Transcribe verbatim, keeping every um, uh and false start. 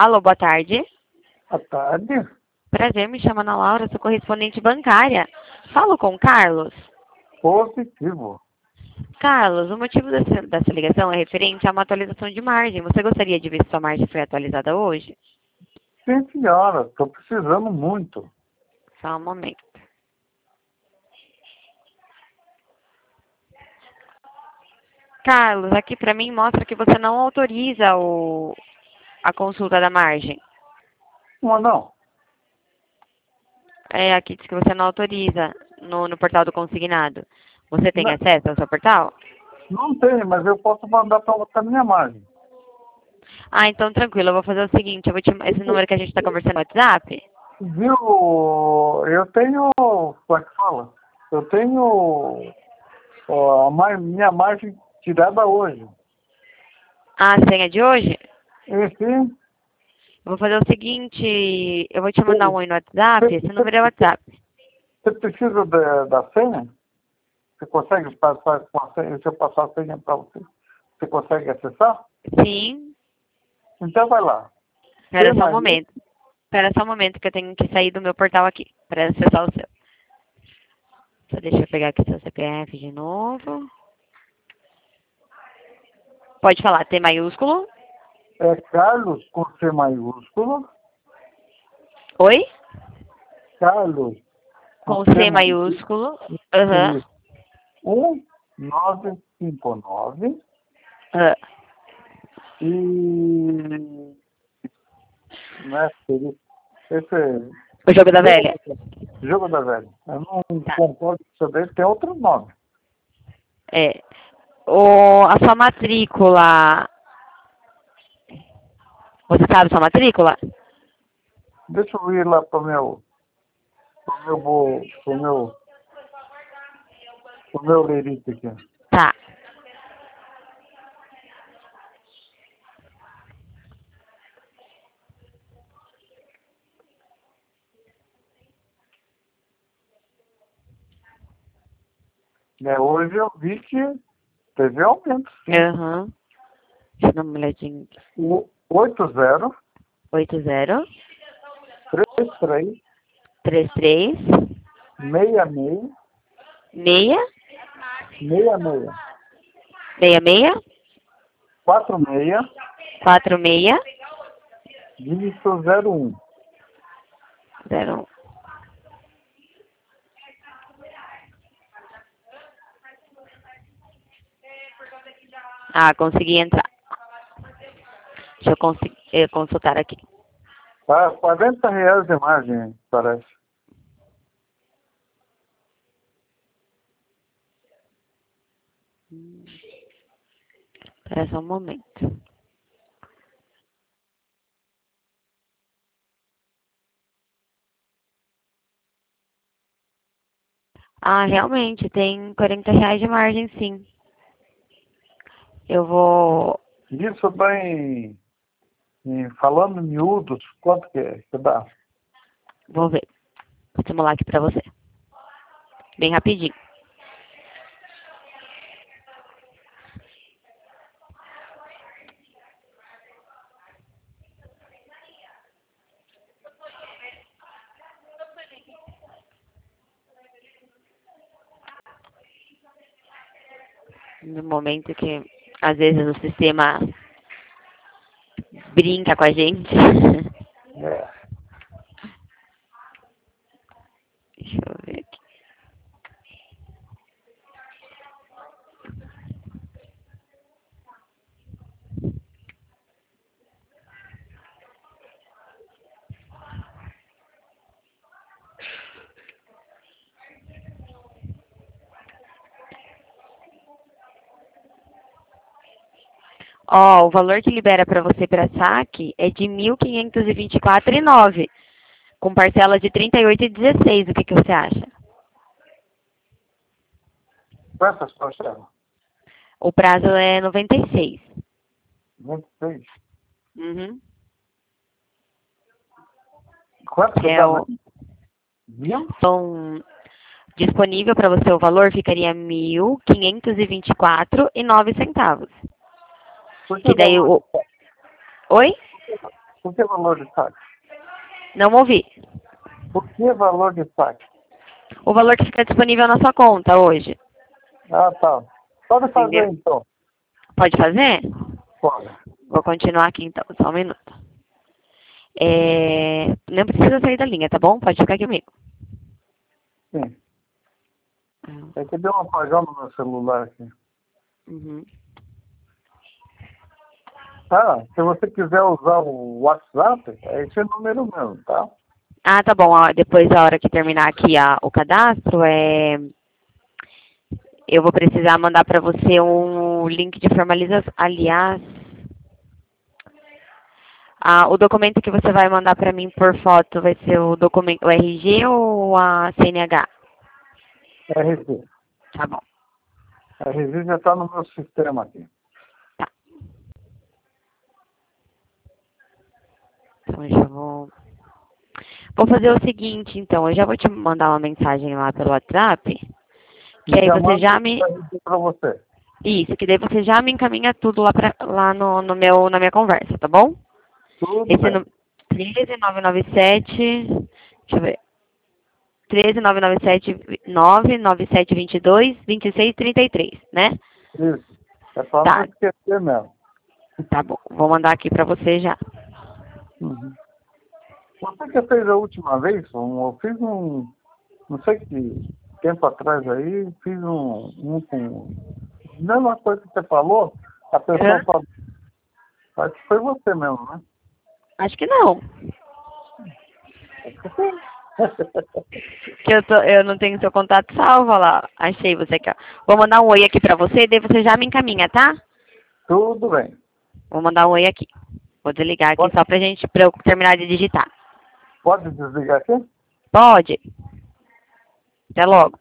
Alô, boa tarde. Boa tarde. Prazer, me chama Ana Laura, sou correspondente bancária. Falo com o Carlos. Positivo. Carlos, o motivo dessa, dessa ligação é referente a uma atualização de margem. Você gostaria de ver se sua margem foi atualizada hoje? Sim, senhora. Estou precisando muito. Só um momento. Carlos, aqui para mim mostra que você não autoriza o, a consulta da margem. Não, não. É, aqui diz que você não autoriza no, no portal do consignado. Você tem Não, acesso ao seu portal? não tem, mas eu posso mandar para outra minha margem. Ah, então tranquilo, eu vou fazer o seguinte, eu vou te, esse número que a gente está conversando no WhatsApp? Viu? Eu tenho. Como é que fala? Eu tenho ó, a mar- minha margem tirada hoje. Ah, a senha de hoje? E sim. Eu vou fazer o seguinte, eu vou te mandar um oi no WhatsApp, esse número é Você WhatsApp. você precisa da, da senha? Você consegue passar com a senha? Se eu passar a senha para você, você consegue acessar? Sim, Então vai lá. espera T só um mais um, momento. Espera só um momento que eu tenho que sair do meu portal aqui, para acessar o seu. Só deixa eu pegar aqui seu C P F de novo. Pode falar, T maiúsculo. é Carlos com C maiúsculo. Oi? Carlos Com com C C maiúsculo. maiúsculo. Aham. Isso. um nove cinco nove Ah, e né, esse esse é o jogo da velha. jogo da velha. Eu não Tá. concordo com isso dele, tem outro nome. É. O, a sua matrícula. Você sabe sua matrícula? Deixa eu ir lá pro meu pro meu bo- pro meu pro meu lerite aqui. Tá. É, hoje eu vi que teve aumento, sim. Aham. Deixa eu dar uma olhadinha aqui. O oito zero oito zero três três três três seis seis meia seis seis meia meia quatro seis quatro meia dígito zero um. zero um. Ah, consegui entrar. Deixa eu consi- eh, consultar aqui. Tá, quarenta reais de margem, parece. Espera só um momento. Ah, realmente, tem quarenta reais de margem, sim. Eu vou... Isso dá em, em falando em miúdos, quanto que é que dá? Vou ver. Vou simular aqui pra você. Bem rapidinho. No momento que, às vezes, o sistema brinca com a gente. É. Deixa eu ver aqui. Ó, o valor que libera para você para saque é de mil quinhentos e vinte e quatro reais e nove centavos, com parcela de trinta e oito reais e dezesseis centavos. O que, que você acha? Quantas parcelas? O prazo é noventa e seis. vinte e seis. Uhum. Quanto que É dá o, mais? Mil? são, disponível para você o valor ficaria mil quinhentos e vinte e quatro reais e nove centavos. Por que Que o daí valor, o... Oi? Por que valor de saque? Não ouvi. Por que valor de saque? O valor que fica disponível na sua conta hoje. Ah, tá. Pode fazer, Entendeu? então. Pode fazer? Pode. Vou continuar aqui então, só um minuto. É... Não precisa sair da linha, tá bom? Pode ficar aqui comigo. Sim. É que deu um apagão no meu celular aqui. Uhum. Tá, se você quiser usar o WhatsApp, é esse número mesmo, tá? Ah, tá bom. Ó, depois, a hora que terminar aqui a, o cadastro, é... eu vou precisar mandar para você um link de formalização. Aliás, ah, o documento que você vai mandar para mim por foto vai ser o documento, o R G ou a C N H? R G. Tá bom. R G já está no meu sistema aqui. Tá. Então, eu já vou... Vou fazer o seguinte, então. Eu já vou te mandar uma mensagem lá pelo WhatsApp. Que aí você já me... Para você. Isso, que daí você já me encaminha tudo lá, pra, lá no, no meu, na minha conversa, tá bom? Tudo Esse bem. no... treze nove nove sete... Deixa eu ver. treze nove nove sete nove nove sete dois dois vinte e seis trinta e três, né? Isso. É para Tá. não esquecer mesmo. Tá bom. Vou mandar aqui pra você já. Uhum. Você que fez a última vez, um, eu fiz um, não sei que tempo atrás aí, fiz um, um com, a mesma coisa que você falou, a pessoa Hã? falou, acho que foi você mesmo, né? Acho que não. Que eu, tô, eu não tenho seu contato salvo lá. Achei você aqui, ó. Vou mandar um oi aqui pra você, daí você já me encaminha, tá? Tudo bem. Vou mandar um oi aqui. Vou desligar aqui Pode, só pra gente, pra eu terminar de digitar. pode desligar aqui? Pode. Até logo.